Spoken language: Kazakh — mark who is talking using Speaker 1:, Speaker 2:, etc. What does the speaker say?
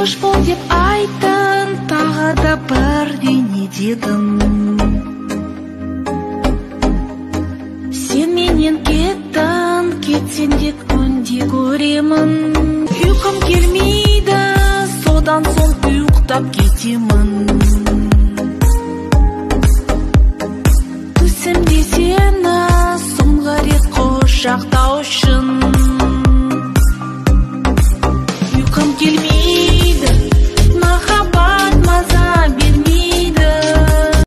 Speaker 1: қош бол деп айттың, тағы да бірдеңе дедің. Сен менен кеттің, кетсең де күнде көремін. Ұйқым келмейді, содан соң ұйықтап кетемін. Түсімде сені соңғы рет құшақтау үшін